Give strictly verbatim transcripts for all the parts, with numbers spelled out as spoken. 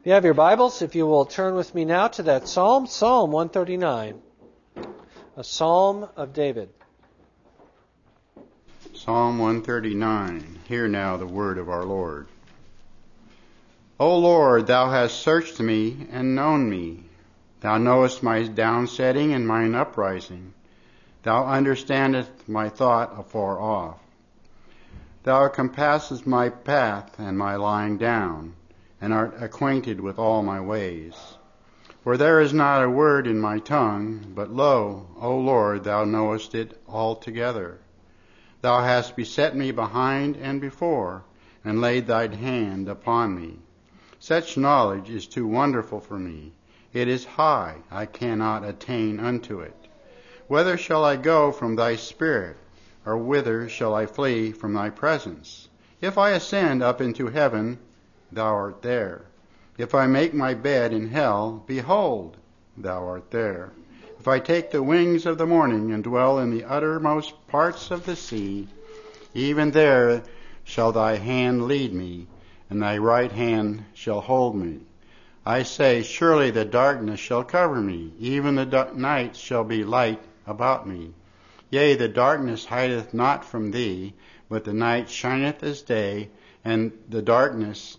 If you have your Bibles, if you will turn with me now to that Psalm, Psalm one thirty-nine, a Psalm of David. Psalm one thirty-nine. Hear now the word of our Lord. O Lord, thou hast searched me and known me. Thou knowest my downsetting and mine uprising. Thou understandest my thought afar off. Thou compassest my path and my lying down, and art acquainted with all my ways. For there is not a word in my tongue, but lo, O Lord, thou knowest it altogether. Thou hast beset me behind and before, and laid thine hand upon me. Such knowledge is too wonderful for me. It is high, I cannot attain unto it. Whither shall I go from thy spirit, or whither shall I flee from thy presence? If I ascend up into heaven, thou art there. If I make my bed in hell, behold, thou art there. If I take the wings of the morning and dwell in the uttermost parts of the sea, even there shall thy hand lead me, and thy right hand shall hold me. I say, surely the darkness shall cover me, even the da- night shall be light about me. Yea, the darkness hideth not from thee, but the night shineth as day, and the darkness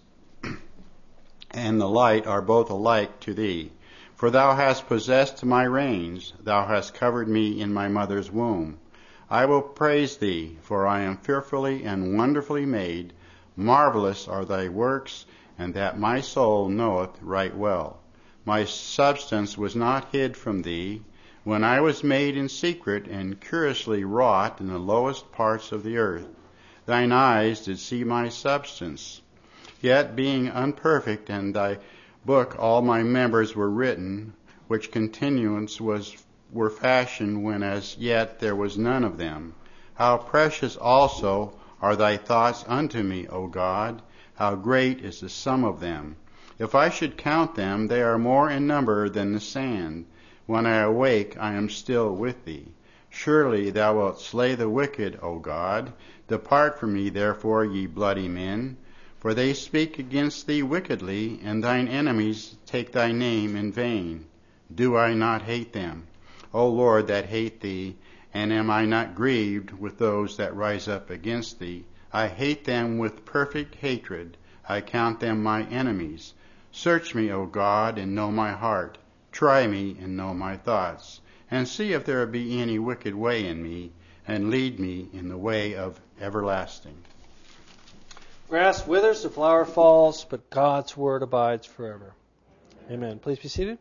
and the light are both alike to thee. For thou hast possessed my reins, thou hast covered me in my mother's womb. I will praise thee, for I am fearfully and wonderfully made. Marvelous are thy works, and that my soul knoweth right well. My substance was not hid from thee, when I was made in secret and curiously wrought in the lowest parts of the earth. Thine eyes did see my substance. Yet being unperfect in thy book all my members were written, which continuance was were fashioned when as yet there was none of them. How precious also are thy thoughts unto me, O God! How great is the sum of them! If I should count them, they are more in number than the sand. When I awake, I am still with thee. Surely thou wilt slay the wicked, O God. Depart from me, therefore, ye bloody men. For they speak against thee wickedly, and thine enemies take thy name in vain. Do I not hate them, O Lord, that hate thee? And am I not grieved with those that rise up against thee? I hate them with perfect hatred. I count them my enemies. Search me, O God, and know my heart. Try me and know my thoughts. And see if there be any wicked way in me, and lead me in the way of everlasting. Grass withers, the flower falls, but God's word abides forever. Amen. Please be seated.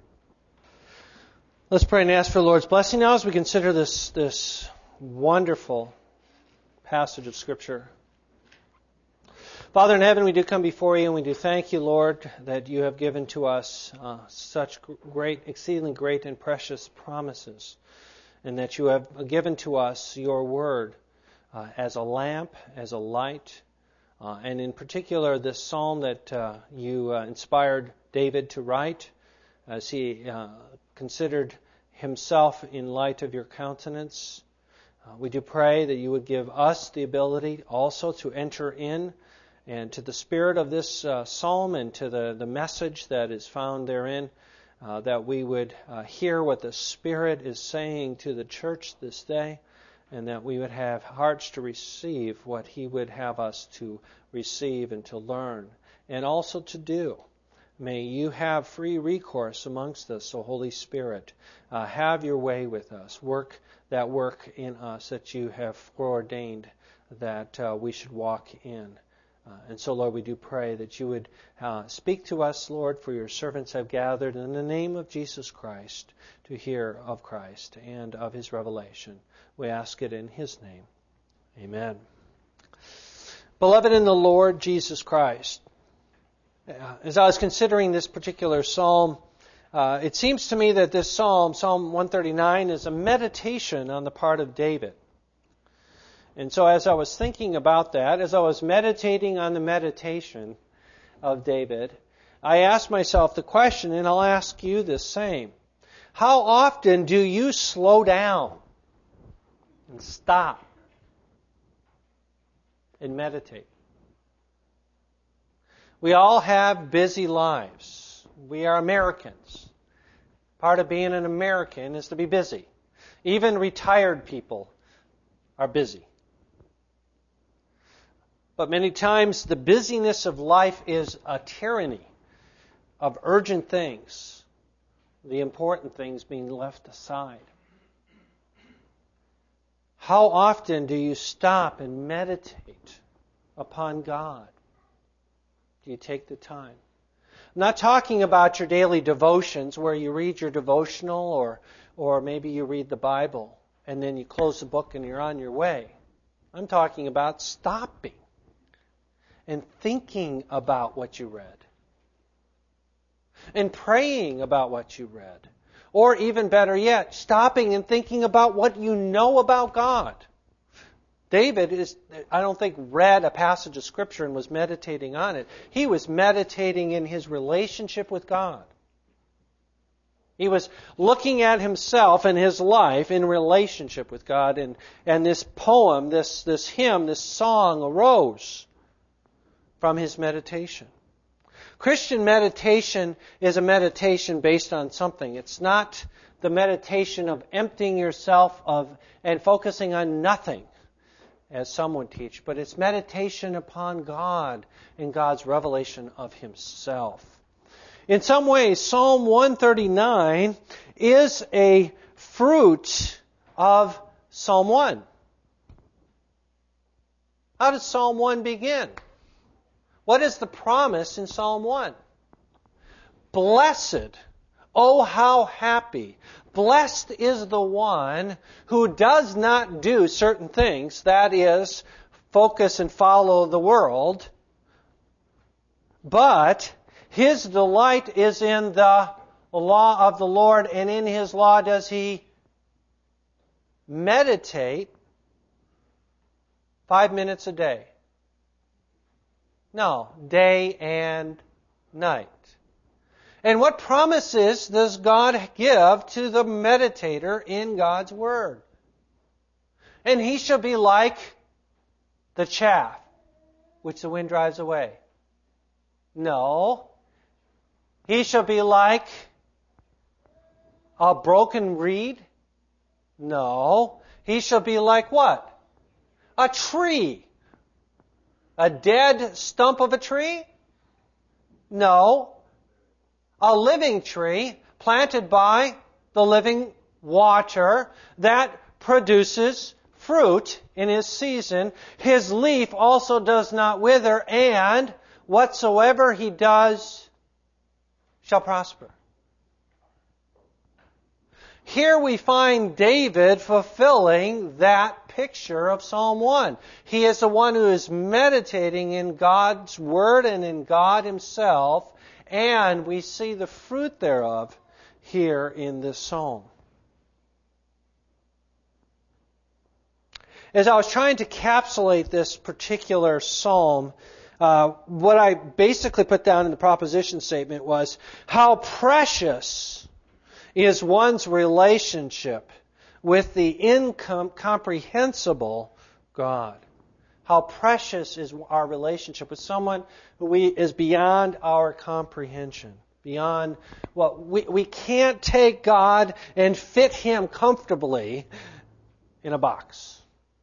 Let's pray and ask for the Lord's blessing now as we consider this, this wonderful passage of Scripture. Father in heaven, we do come before you and we do thank you, Lord, that you have given to us uh, such great, exceedingly great and precious promises, and that you have given to us your word uh, as a lamp, as a light, uh, and in particular this psalm that uh, you uh, inspired David to write as he uh, considered himself in light of your countenance. Uh, we do pray that you would give us the ability also to enter in and to the spirit of this uh, psalm and to the, the message that is found therein, uh, that we would uh, hear what the Spirit is saying to the church this day, and that we would have hearts to receive what He would have us to receive and to learn, and also to do. May you have free recourse amongst us, O Holy Spirit. Uh, have your way with us. Work that work in us that you have foreordained that uh, we should walk in. Uh, and so, Lord, we do pray that you would uh, speak to us, Lord, for your servants have gathered in the name of Jesus Christ to hear of Christ and of His revelation. We ask it in His name. Amen. Beloved in the Lord Jesus Christ, uh, as I was considering this particular psalm, uh, it seems to me that this psalm, Psalm one thirty-nine, is a meditation on the part of David. And so as I was thinking about that, as I was meditating on the meditation of David, I asked myself the question, and I'll ask you the same. How often do you slow down and stop and meditate? We all have busy lives. We are Americans. Part of being an American is to be busy. Even retired people are busy. But many times the busyness of life is a tyranny of urgent things, the important things being left aside. How often do you stop and meditate upon God? Do you take the time? I'm not talking about your daily devotions where you read your devotional or, or maybe you read the Bible and then you close the book and you're on your way. I'm talking about stopping and thinking about what you read and praying about what you read. Or even better yet, stopping and thinking about what you know about God. David is, I don't think, read a passage of Scripture and was meditating on it. He was meditating in his relationship with God. He was looking at himself and his life in relationship with God. And, and this poem, this, this hymn, this song arose from his meditation. Christian meditation is a meditation based on something. It's not the meditation of emptying yourself of and focusing on nothing, as some would teach, but it's meditation upon God and God's revelation of Himself. In some ways, Psalm one thirty-nine is a fruit of Psalm one. How does Psalm one begin? What is the promise in Psalm one? Blessed, oh how happy, blessed is the one who does not do certain things, that is, focus and follow the world, but his delight is in the law of the Lord, and in His law does he meditate five minutes a day. No, day and night. And what promises does God give to the meditator in God's Word? And he shall be like the chaff which the wind drives away. No. He shall be like a broken reed. No. He shall be like what? A tree. A dead stump of a tree? No. A living tree planted by the living water that produces fruit in his season. His leaf also does not wither, and whatsoever he does shall prosper. Here we find David fulfilling that picture of Psalm one. He is the one who is meditating in God's Word and in God Himself, and we see the fruit thereof here in this psalm. As I was trying to encapsulate this particular psalm, uh, what I basically put down in the proposition statement was, how precious is one's relationship with the incomprehensible God. How precious is our relationship with someone who we, is beyond our comprehension. Beyond what we, we can't take God and fit Him comfortably in a box.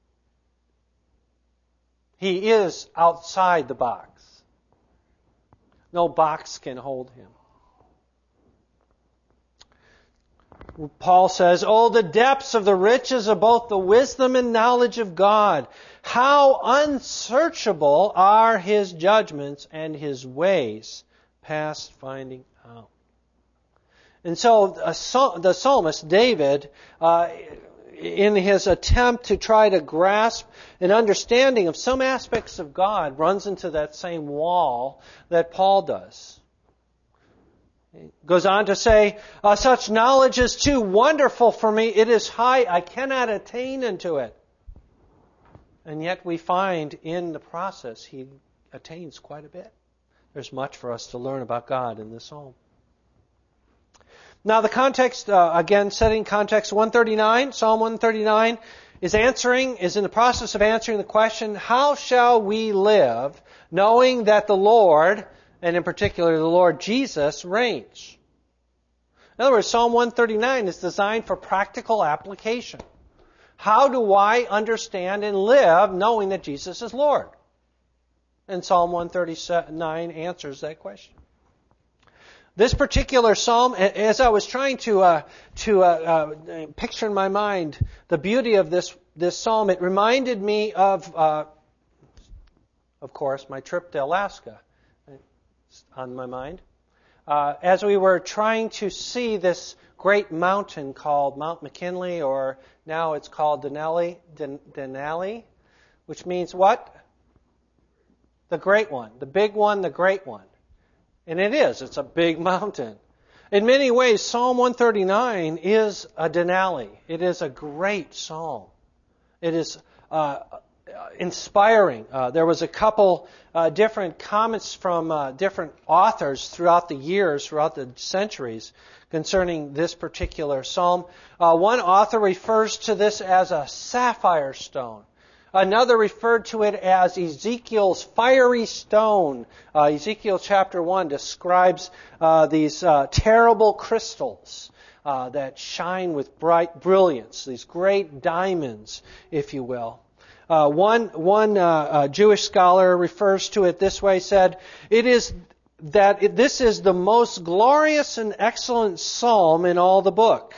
He is outside the box. No box can hold Him. Paul says, oh, the depths of the riches of both the wisdom and knowledge of God. How unsearchable are His judgments and His ways past finding out. And so the psalmist, David, uh, in his attempt to try to grasp an understanding of some aspects of God, runs into that same wall that Paul does. He goes on to say, uh, such knowledge is too wonderful for me. It is high. I cannot attain unto it. And yet we find in the process he attains quite a bit. There's much for us to learn about God in this psalm. Now the context, uh, again, setting context one thirty-nine, Psalm one thirty-nine, is answering, is in the process of answering the question, how shall we live knowing that the Lord and in particular the Lord Jesus, reigns. In other words, Psalm one thirty-nine is designed for practical application. How do I understand and live knowing that Jesus is Lord? And Psalm one thirty-nine answers that question. This particular psalm, as I was trying to uh, to uh, uh, picture in my mind the beauty of this this psalm, it reminded me of, uh, of course, my trip to Alaska. It's on my mind. Uh, as we were trying to see this great mountain called Mount McKinley, or now it's called Denali, Den, Denali, which means what? The great one, the big one, the great one. And it is, it's a big mountain. In many ways, Psalm one thirty-nine is a Denali. It is a great psalm. It is uh, inspiring. Uh, there was a couple uh, different comments from uh, different authors throughout the years, throughout the centuries, concerning this particular psalm. Uh, one author refers to this as a sapphire stone. Another referred to it as Ezekiel's fiery stone. Uh, Ezekiel chapter one describes uh, these uh, terrible crystals uh, that shine with bright brilliance, these great diamonds, if you will. Uh, one one uh, uh, Jewish scholar refers to it this way, said, it is that it, this is the most glorious and excellent psalm in all the book.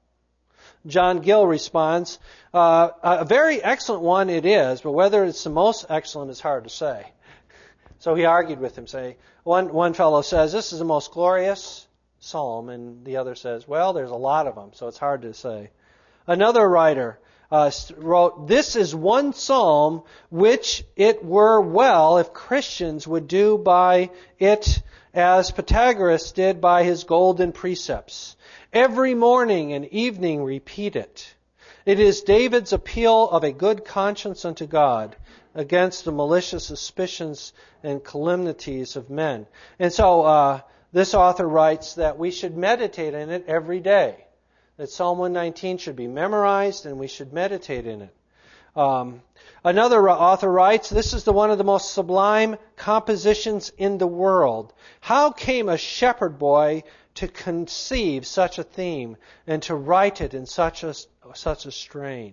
John Gill responds, uh, a very excellent one it is, but whether it's the most excellent is hard to say. So he argued with him, say, one, one fellow says, this is the most glorious psalm, and the other says, well, there's a lot of them, so it's hard to say. Another writer uh, wrote, this is one psalm which it were well if Christians would do by it as Pythagoras did by his golden precepts. Every morning and evening repeat it. It is David's appeal of a good conscience unto God against the malicious suspicions and calumnies of men. And so uh, this author writes that we should meditate in it every day. That Psalm one nineteen should be memorized and we should meditate in it. Um, another author writes, this is the one of the most sublime compositions in the world. How came a shepherd boy to conceive such a theme and to write it in such a, such a strain?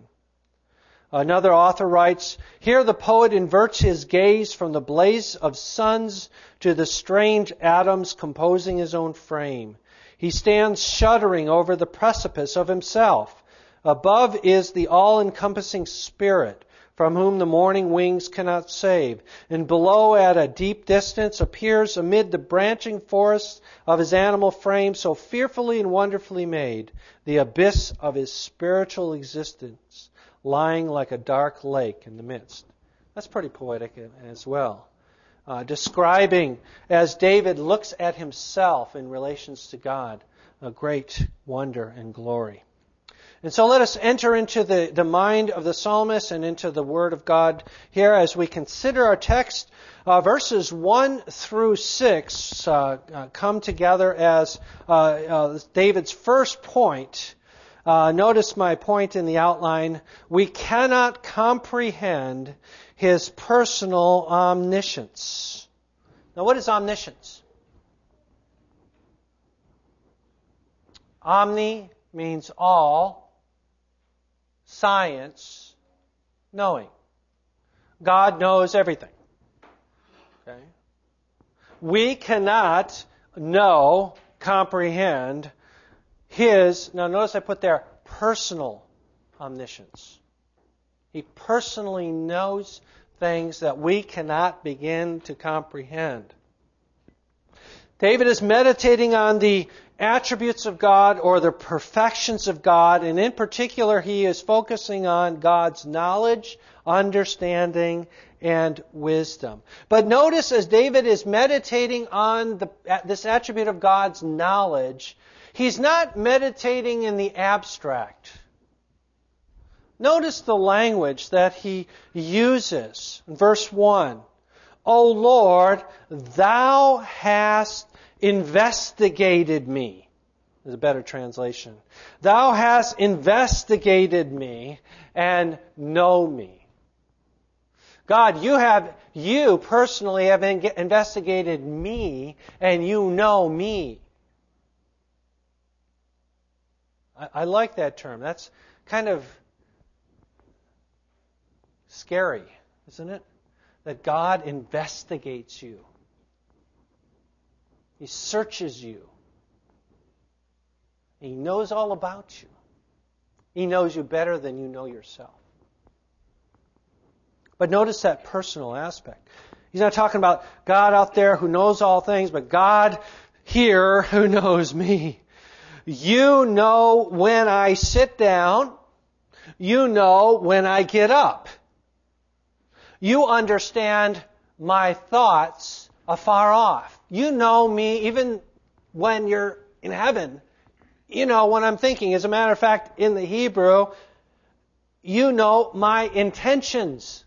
Another author writes, here the poet inverts his gaze from the blaze of suns to the strange atoms composing his own frame. He stands shuddering over the precipice of himself. Above is the all-encompassing Spirit, from whom the morning wings cannot save. And below, at a deep distance, appears amid the branching forests of his animal frame, so fearfully and wonderfully made, the abyss of his spiritual existence, lying like a dark lake in the midst. That's pretty poetic as well. Uh, describing, as David looks at himself in relations to God, a great wonder and glory. And so let us enter into the, the mind of the psalmist and into the Word of God here as we consider our text. Uh, verses one through six uh, uh, come together as uh, uh, David's first point. Uh, notice my point in the outline. We cannot comprehend His personal omniscience. Now, what is omniscience? Omni means all. Science, knowing. God knows everything. Okay? We cannot know, comprehend His, now notice I put there, personal omniscience. He personally knows things that we cannot begin to comprehend. David is meditating on the attributes of God or the perfections of God, and in particular he is focusing on God's knowledge, understanding, and wisdom. But notice as David is meditating on the, this attribute of God's knowledge, he's not meditating in the abstract. Notice the language that he uses. In verse one, O Lord, Thou hast investigated me. There's a better translation. Thou hast investigated me and know me. God, you have, you personally have investigated me, and you know me. I, I like that term. That's kind of scary, isn't it? That God investigates you. He searches you. He knows all about you. He knows you better than you know yourself. But notice that personal aspect. He's not talking about God out there who knows all things, but God here who knows me. You know when I sit down. You know when I get up. You understand my thoughts afar off. You know me even when you're in heaven. You know what I'm thinking. As a matter of fact, in the Hebrew, you know my intentions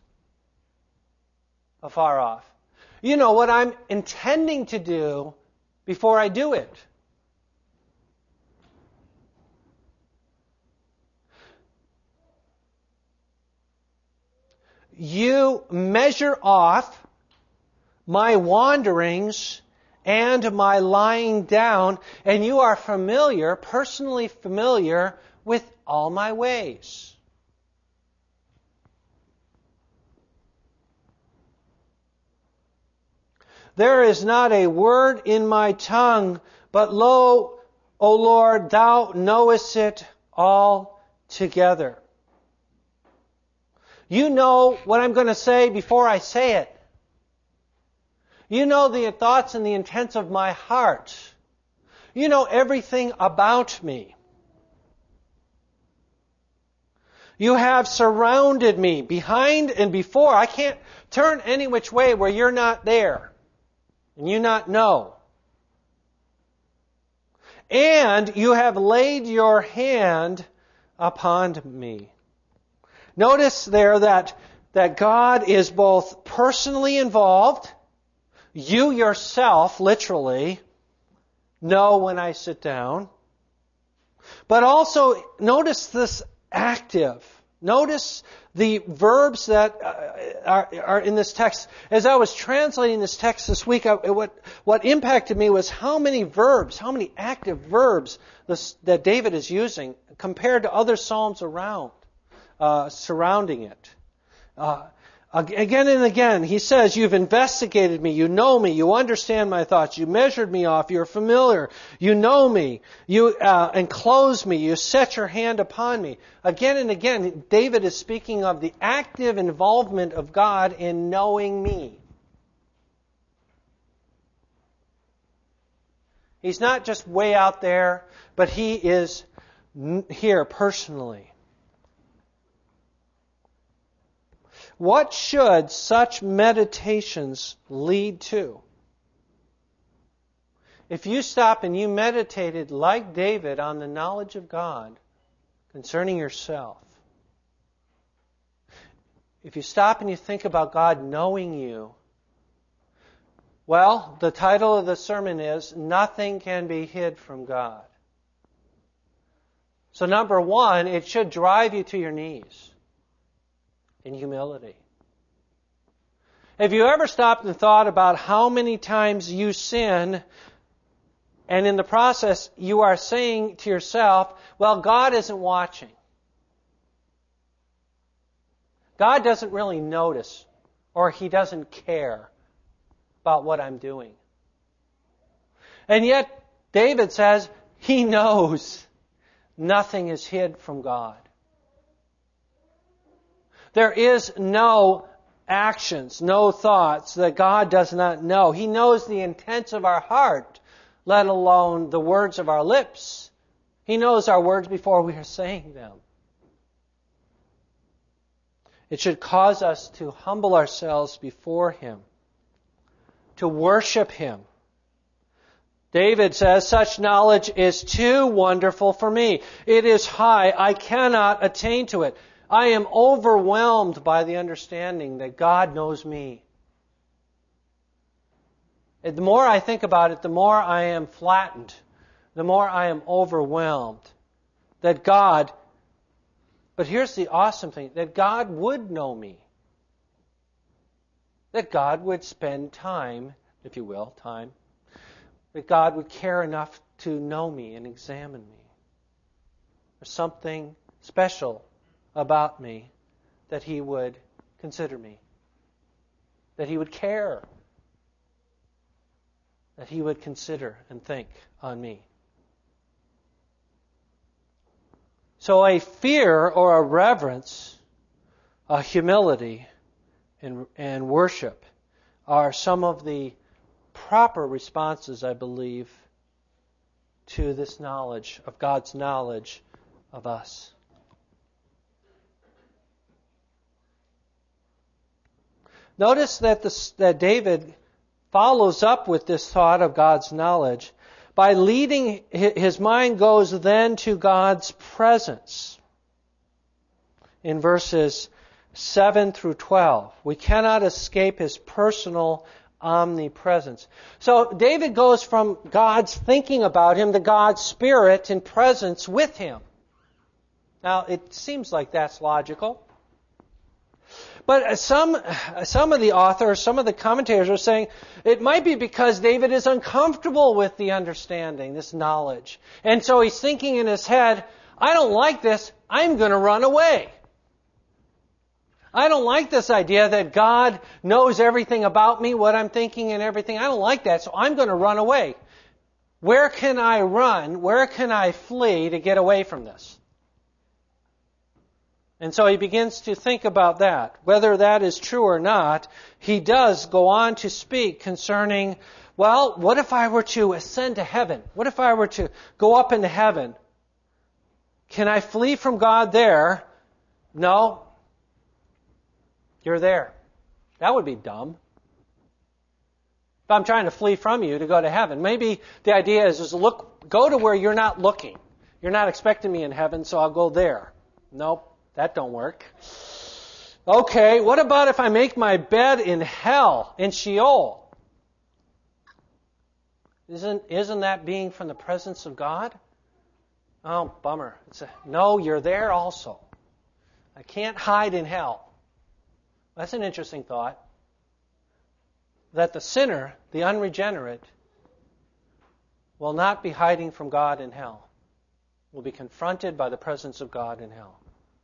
afar off. You know what I'm intending to do before I do it. You measure off my wanderings and my lying down, and you are familiar, personally familiar, with all my ways. There is not a word in my tongue, but lo, O Lord, thou knowest it all together. You know what I'm going to say before I say it. You know the thoughts and the intents of my heart. You know everything about me. You have surrounded me behind and before. I can't turn any which way where you're not there and you not know. And you have laid your hand upon me. Notice there that, that God is both personally involved. You yourself, literally, know when I sit down. But also, notice this active. Notice the verbs that are, are in this text. As I was translating this text this week, I, what, what impacted me was how many verbs, how many active verbs this, that David is using compared to other psalms around, uh, surrounding it. Uh, Again and again, he says, you've investigated me, you know me, you understand my thoughts, you measured me off, you're familiar, you know me, you uh, enclose me, you set your hand upon me. Again and again, David is speaking of the active involvement of God in knowing me. He's not just way out there, but he is here personally. What should such meditations lead to? If you stop and you meditated like David on the knowledge of God concerning yourself, if you stop and you think about God knowing you, well, the title of the sermon is, Nothing Can Be Hid from God. So number one, it should drive you to your knees. In humility. Have you ever stopped and thought about how many times you sin, and in the process you are saying to yourself, well, God isn't watching. God doesn't really notice, or He doesn't care about what I'm doing. And yet, David says, He knows nothing is hid from God. There is no actions, no thoughts that God does not know. He knows the intents of our heart, let alone the words of our lips. He knows our words before we are saying them. It should cause us to humble ourselves before Him, to worship Him. David says, such knowledge is too wonderful for me. It is high. I cannot attain to it. I am overwhelmed by the understanding that God knows me. And the more I think about it, the more I am flattened, the more I am overwhelmed. That God, but here's the awesome thing, that God would know me. that God would spend time, if you will, time, that God would care enough to know me and examine me. There's something special about me that He would consider me, that He would care, that He would consider and think on me. So a fear or a reverence, a humility, and, and worship are some of the proper responses, I believe, to this knowledge of God's knowledge of us. Notice that, the, that David follows up with this thought of God's knowledge by leading, his mind goes then to God's presence. In verses seven through twelve, we cannot escape His personal omnipresence. So David goes from God's thinking about Him to God's Spirit and presence with Him. Now, it seems like that's logical. But some some of the authors, some of the commentators are saying it might be because David is uncomfortable with the understanding, this knowledge. And so he's thinking in his head, I don't like this, I'm going to run away. I don't like this idea that God knows everything about me, what I'm thinking and everything. I don't like that, so I'm going to run away. Where can I run? Where can I flee to get away from this? And so he begins to think about that. Whether that is true or not, he does go on to speak concerning, well, what if I were to ascend to heaven? What if I were to go up into heaven? Can I flee from God there? No. You're there. That would be dumb. If I'm trying to flee from you to go to heaven, maybe the idea is, is look, go to where you're not looking. You're not expecting me in heaven, so I'll go there. Nope. That don't work. Okay, what about if I make my bed in hell, in Sheol? Isn't, isn't that being from the presence of God? Oh, bummer. It's a, no, you're there also. I can't hide in hell. That's an interesting thought. That the sinner, the unregenerate, will not be hiding from God in hell. Will be confronted by the presence of God in hell.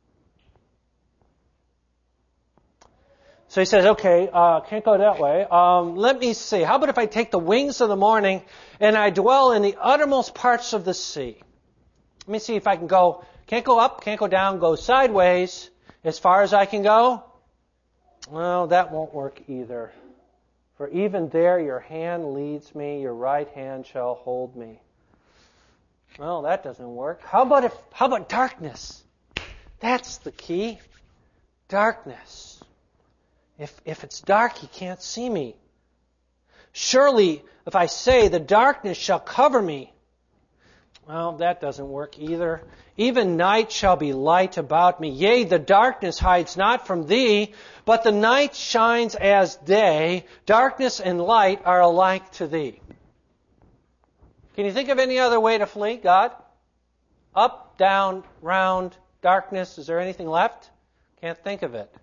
So he says, okay, uh, can't go that way. Um, let me see. How about if I take the wings of the morning and I dwell in the uttermost parts of the sea? Let me see if I can go, can't go up, can't go down, go sideways as far as I can go. Well, that won't work either. For even there your hand leads me, your right hand shall hold me. Well, that doesn't work. How about if, how about darkness? That's the key. Darkness. If if it's dark, He can't see me. Surely, if I say, the darkness shall cover me. Well, that doesn't work either. Even night shall be light about me. Yea, the darkness hides not from Thee, but the night shines as day. Darkness and light are alike to Thee. Can you think of any other way to flee, God? Up, down, round, darkness. Is there anything left? Can't think of it.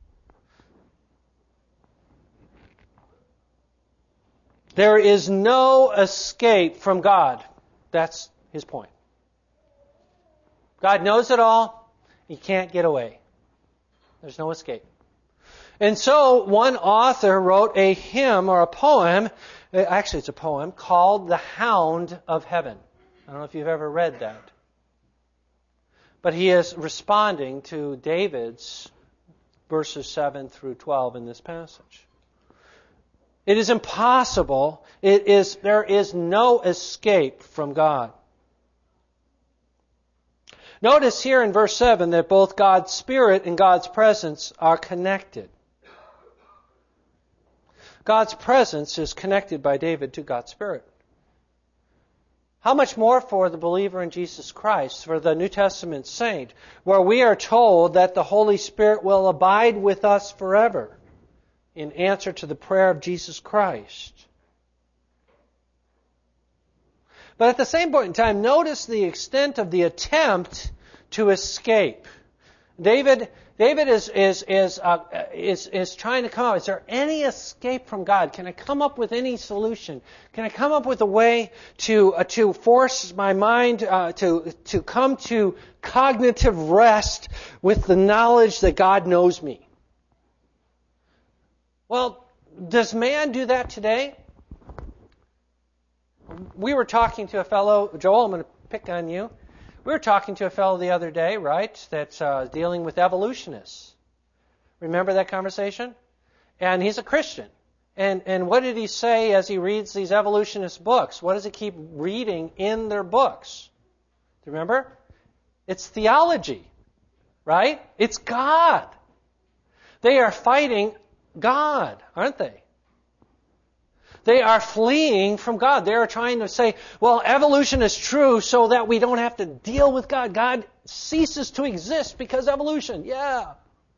There is no escape from God. That's his point. God knows it all. He can't get away. There's no escape. And so one author wrote a hymn or a poem, actually it's a poem, called The Hound of Heaven. I don't know if you've ever read that. But he is responding to David's verses seven through twelve in this passage. It is impossible. It is, there is no escape from God. Notice here in verse seven that both God's Spirit and God's presence are connected. God's presence is connected by David to God's Spirit. How much more for the believer in Jesus Christ, for the New Testament saint, where we are told that the Holy Spirit will abide with us forever in answer to the prayer of Jesus Christ. But at the same point in time, notice the extent of the attempt to escape. David, David is is is uh, is is trying to come up. Is there any escape from God? Can I come up with any solution? Can I come up with a way to uh, to force my mind uh, to to come to cognitive rest with the knowledge that God knows me? Well, does man do that today? We were talking to a fellow, Joel, I'm going to pick on you. We were talking to a fellow the other day, right, that's uh, dealing with evolutionists. Remember that conversation? And he's a Christian. And and what did he say as he reads these evolutionist books? What does he keep reading in their books? Do you remember? It's theology, right? It's God. They are fighting God, aren't they? They are fleeing from God. They are trying to say, well, evolution is true so that we don't have to deal with God. God ceases to exist because evolution. Yeah.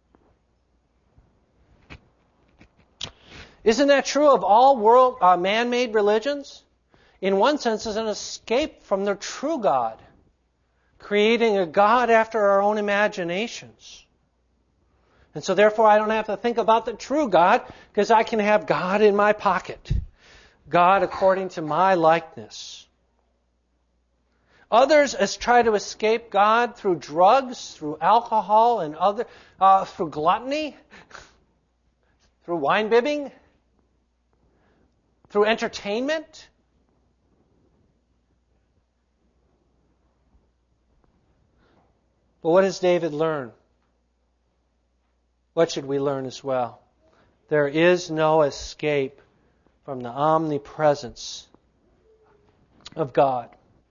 Isn't that true of all world uh, man-made religions? In one sense, it's an escape from the true God, creating a God after our own imaginations. And so therefore I don't have to think about the true God because I can have God in my pocket. God according to my likeness. Others as try to escape God through drugs, through alcohol, and other uh, through gluttony, through wine bibbing, through entertainment. But what does David learn? What should we learn as well? There is no escape from the omnipresence of God.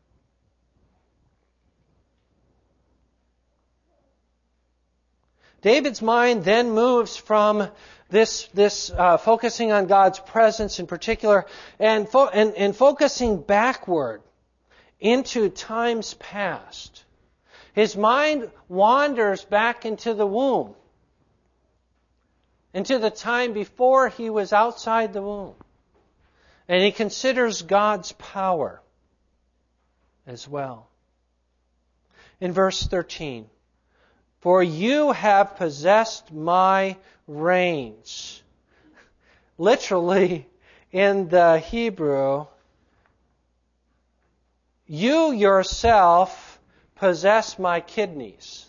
David's mind then moves from this this uh, focusing on God's presence in particular and, fo- and and focusing backward into times past. His mind wanders back into the womb, into the time before he was outside the womb. And he considers God's power as well. In verse thirteen, for you have possessed my reins. Literally, in the Hebrew, you yourself possess my kidneys.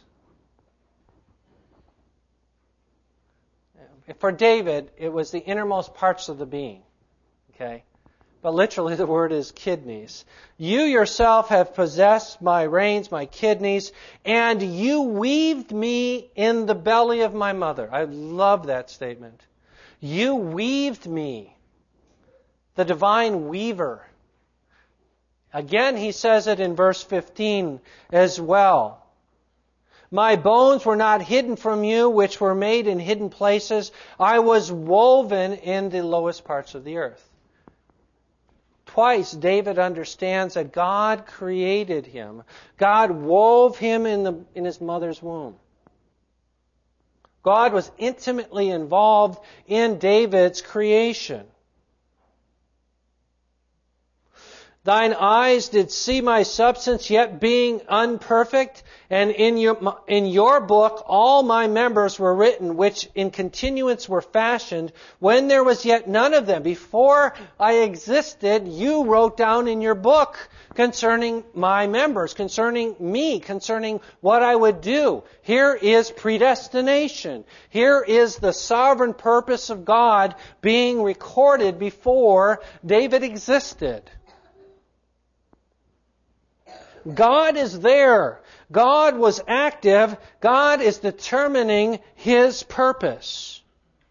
For David, it was the innermost parts of the being. Okay? But literally the word is kidneys. You yourself have possessed my reins, my kidneys, and you weaved me in the belly of my mother. I love that statement. You weaved me. The divine weaver. Again, he says it in verse fifteen as well. My bones were not hidden from you, which were made in hidden places. I was woven in the lowest parts of the earth. Twice, David understands that God created him. God wove him in the in his mother's womb. God was intimately involved in David's creation. Thine eyes did see my substance, yet being unperfect, and in your, in your book all my members were written, which in continuance were fashioned, when there was yet none of them. Before I existed, you wrote down in your book concerning my members, concerning me, concerning what I would do. Here is predestination. Here is the sovereign purpose of God being recorded before David existed. God is there. God was active. God is determining His purpose.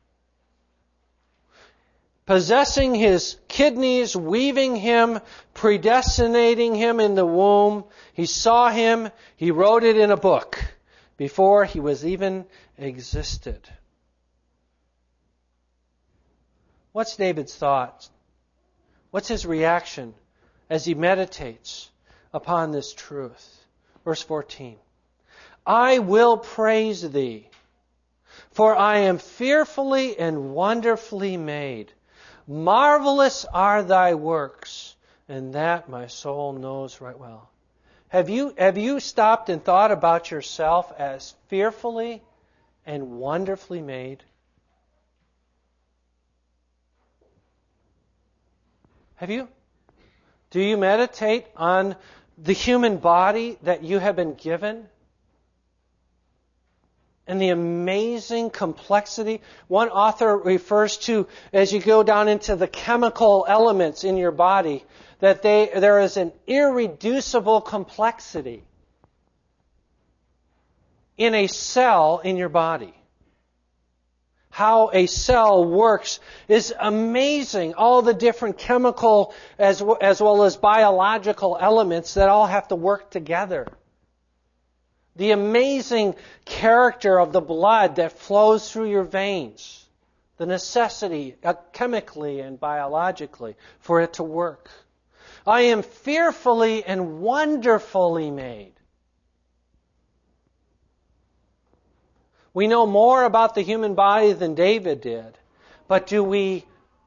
Possessing His kidneys, weaving Him, predestinating Him in the womb. He saw Him. He wrote it in a book before He was even existed. What's David's thoughts? What's his reaction as he meditates upon this truth? Verse fourteen. I will praise Thee, for I am fearfully and wonderfully made. Marvelous are Thy works, and that my soul knows right well. Have you, have you stopped and thought about yourself as fearfully and wonderfully made? Have you? Do you meditate on the human body that you have been given? And the amazing complexity. One author refers to, as you go down into the chemical elements in your body, that they, there is an irreducible complexity in a cell in your body. How a cell works is amazing. All the different chemical as, as well as biological elements that all have to work together. The amazing character of the blood that flows through your veins. The necessity, uh, chemically and biologically, for it to work. I am fearfully and wonderfully made. We know more about the human body than David did, but do we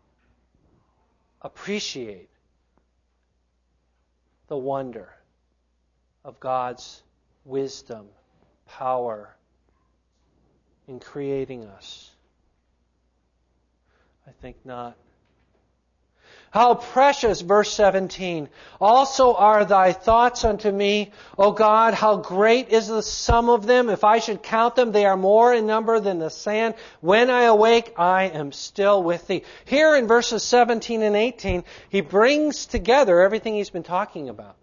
appreciate the wonder of God's wisdom, power in creating us? I think not. How precious, verse seventeen, also are thy thoughts unto me, O God, how great is the sum of them. If I should count them, they are more in number than the sand. When I awake, I am still with thee. Here in verses seventeen and eighteen, he brings together everything he's been talking about.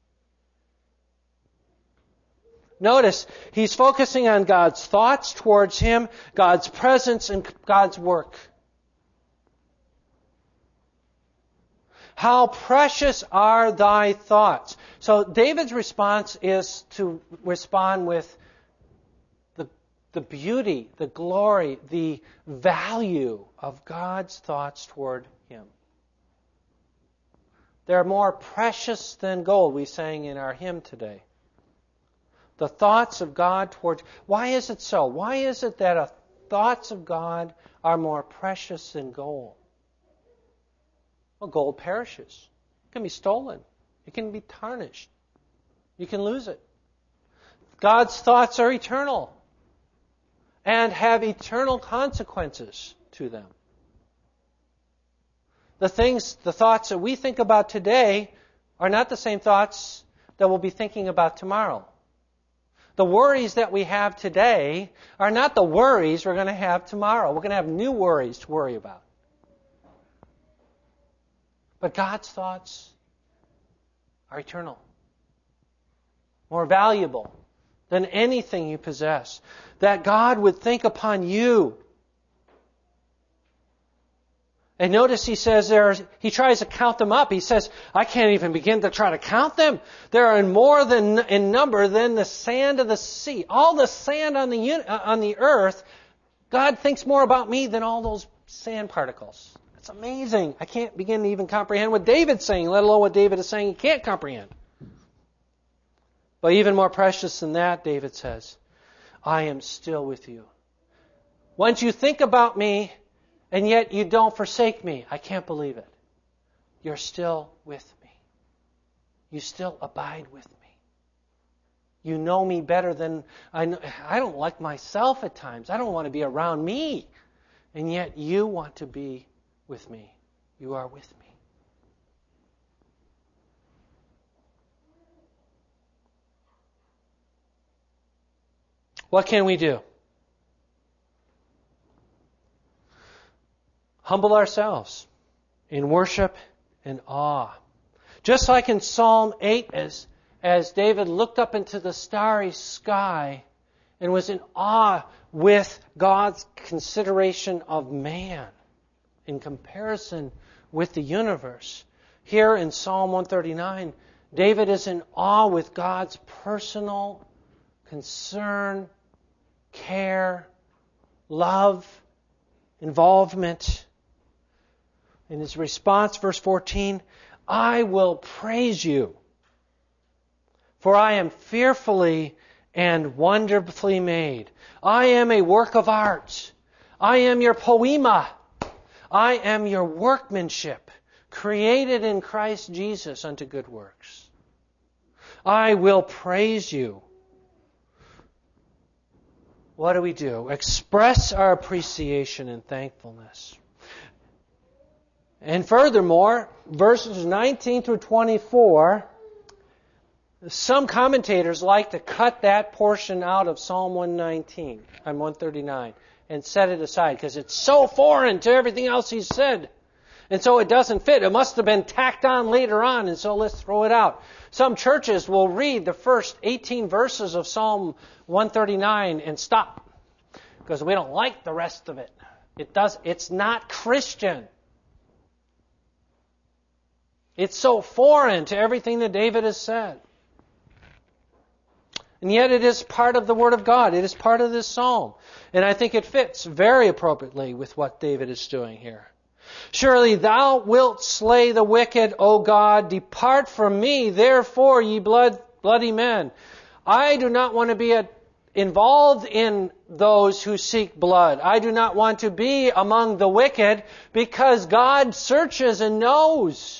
Notice, he's focusing on God's thoughts towards him, God's presence, and God's work. How precious are thy thoughts. So David's response is to respond with the, the beauty, the glory, the value of God's thoughts toward him. They're more precious than gold, we sang in our hymn today. The thoughts of God towards... Why is it so? Why is it that the thoughts of God are more precious than gold? Well, gold perishes. It can be stolen. It can be tarnished. You can lose it. God's thoughts are eternal and have eternal consequences to them. The things, the thoughts that we think about today are not the same thoughts that we'll be thinking about tomorrow. The worries that we have today are not the worries we're going to have tomorrow. We're going to have new worries to worry about. But God's thoughts are eternal, more valuable than anything you possess. That God would think upon you. And notice he says there, he tries to count them up. He says, I can't even begin to try to count them. There are more than in number than the sand of the sea. All the sand on the on the earth, God thinks more about me than all those sand particles. It's amazing. I can't begin to even comprehend what David's saying, let alone what David is saying he can't comprehend. But even more precious than that, David says, I am still with you. Once you think about me, and yet you don't forsake me, I can't believe it. You're still with me. You still abide with me. You know me better than I know. I don't like myself at times. I don't want to be around me. And yet you want to be with me. You are with me. What can we do? Humble ourselves in worship and awe. Just like in Psalm eight, as, as David looked up into the starry sky and was in awe with God's consideration of man in comparison with the universe. Here in Psalm one thirty-nine, David is in awe with God's personal concern, care, love, involvement. In his response, verse fourteen, I will praise you, for I am fearfully and wonderfully made. I am a work of art. I am your poema. I am your workmanship, created in Christ Jesus unto good works. I will praise you. What do we do? Express our appreciation and thankfulness. And furthermore, verses nineteen through twenty-four, some commentators like to cut that portion out of Psalm one nineteen and one thirty-nine and set it aside because it's so foreign to everything else he's said. And so it doesn't fit. It must have been tacked on later on, and so let's throw it out. Some churches will read the first eighteen verses of Psalm one thirty-nine and stop because we don't like the rest of it. It does. It's not Christian. It's so foreign to everything that David has said. And yet it is part of the Word of God. It is part of this psalm. And I think it fits very appropriately with what David is doing here. Surely thou wilt slay the wicked, O God. Depart from me, therefore, ye blood, bloody men. I do not want to be a, involved in those who seek blood. I do not want to be among the wicked because God searches and knows.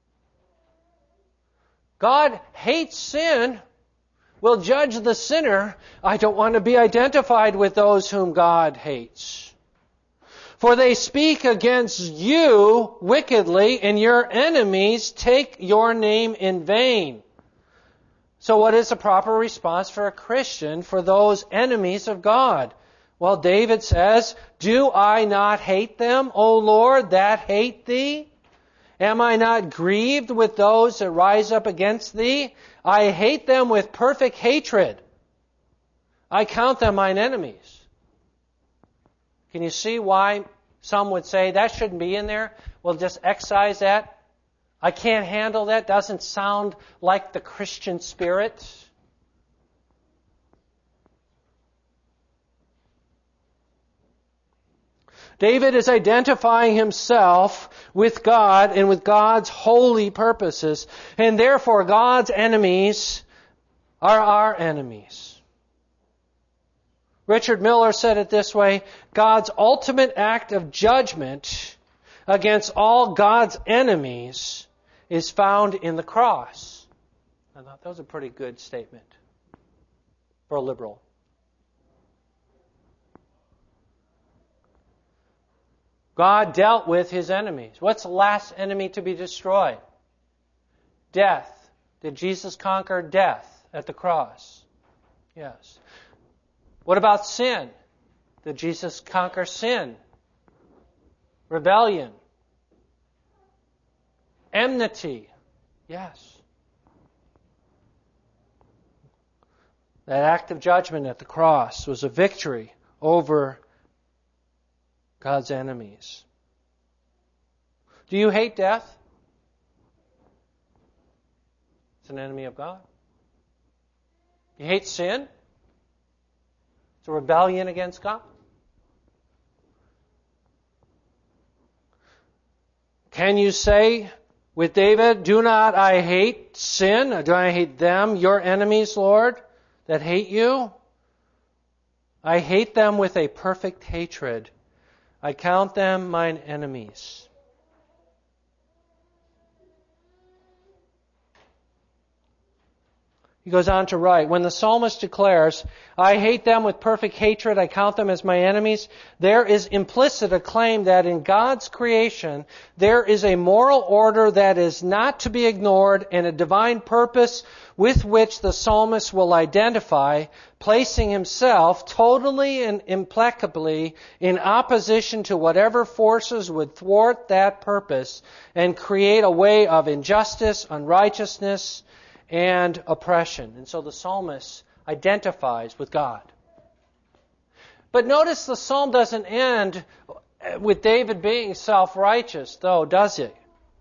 God hates sin, will judge the sinner. I don't want to be identified with those whom God hates. For they speak against you wickedly, and your enemies take your name in vain. So what is the proper response for a Christian for those enemies of God? Well, David says, do I not hate them, O Lord, that hate thee? Am I not grieved with those that rise up against thee? I hate them with perfect hatred. I count them mine enemies. Can you see why some would say that shouldn't be in there? Well, just excise that. I can't handle that. Doesn't sound like the Christian spirit. David is identifying himself with God and with God's holy purposes, and therefore God's enemies are our enemies. Richard Miller said it this way, God's ultimate act of judgment against all God's enemies is found in the cross. I thought that was a pretty good statement for a liberal. God dealt with His enemies. What's the last enemy to be destroyed? Death. Did Jesus conquer death at the cross? Yes. What about sin? Did Jesus conquer sin? Rebellion? Enmity? Yes. That act of judgment at the cross was a victory over God's enemies. Do you hate death? It's an enemy of God. You hate sin? It's a rebellion against God. Can you say with David, do not I hate sin? Or do I hate them, your enemies, Lord, that hate you? I hate them with a perfect hatred. I count them mine enemies. He goes on to write, when the psalmist declares, I hate them with perfect hatred, I count them as my enemies, there is implicit a claim that in God's creation there is a moral order that is not to be ignored and a divine purpose with which the psalmist will identify, placing himself totally and implacably in opposition to whatever forces would thwart that purpose and create a way of injustice, unrighteousness, and oppression. And so the psalmist identifies with God. But notice the psalm doesn't end with David being self-righteous, though, does it?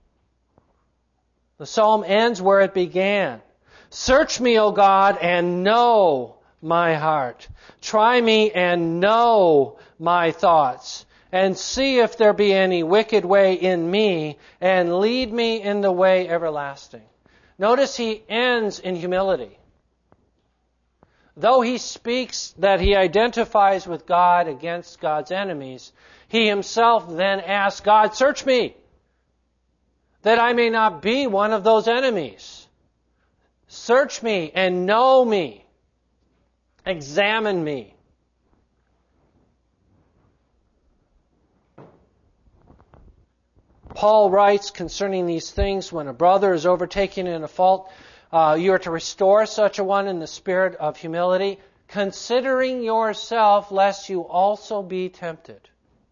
The psalm ends where it began. Search me, O God, and know my heart. Try me and know my thoughts. And see if there be any wicked way in me, and lead me in the way everlasting. Notice he ends in humility. Though he speaks that he identifies with God against God's enemies, he himself then asks God, search me, that I may not be one of those enemies. Search me and know me. Examine me. Paul writes concerning these things, when a brother is overtaken in a fault, uh, you are to restore such a one in the spirit of humility, considering yourself, lest you also be tempted.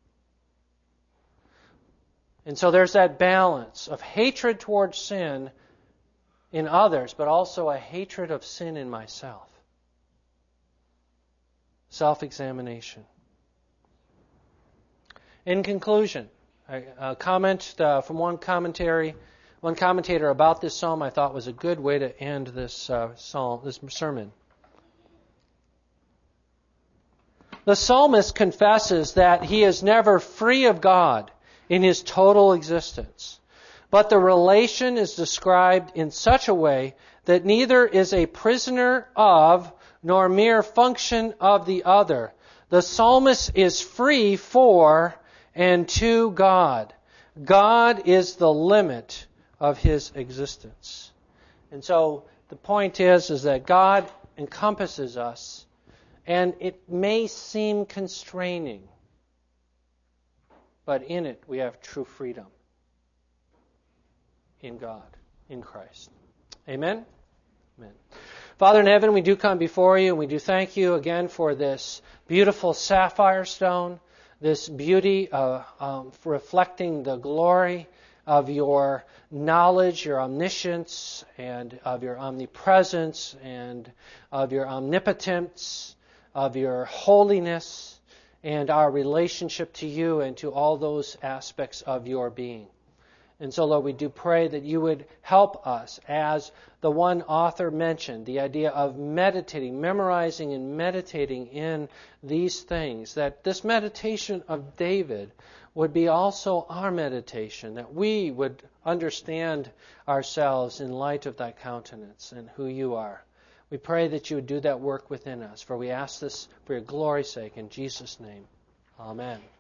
And so there's that balance of hatred towards sin in others, but also a hatred of sin in myself. Self-examination. In conclusion, a comment uh, from one commentary, one commentator about this psalm I thought was a good way to end this uh, psalm, this sermon. The psalmist confesses that he is never free of God in his total existence. But the relation is described in such a way that neither is a prisoner of nor mere function of the other. The psalmist is free for and to God. God is the limit of his existence. And so the point is, is that God encompasses us, and it may seem constraining, but in it we have true freedom. In God, in Christ. Amen? Amen. Father in heaven, we do come before you, and we do thank you again for this beautiful sapphire stone, this beauty uh, um, for reflecting the glory of your knowledge, your omniscience, and of your omnipresence, and of your omnipotence, of your holiness, and our relationship to you and to all those aspects of your being. And so, Lord, we do pray that you would help us, as the one author mentioned, the idea of meditating, memorizing and meditating in these things, that this meditation of David would be also our meditation, that we would understand ourselves in light of thy countenance and who you are. We pray that you would do that work within us, for we ask this for your glory's sake, in Jesus' name. Amen.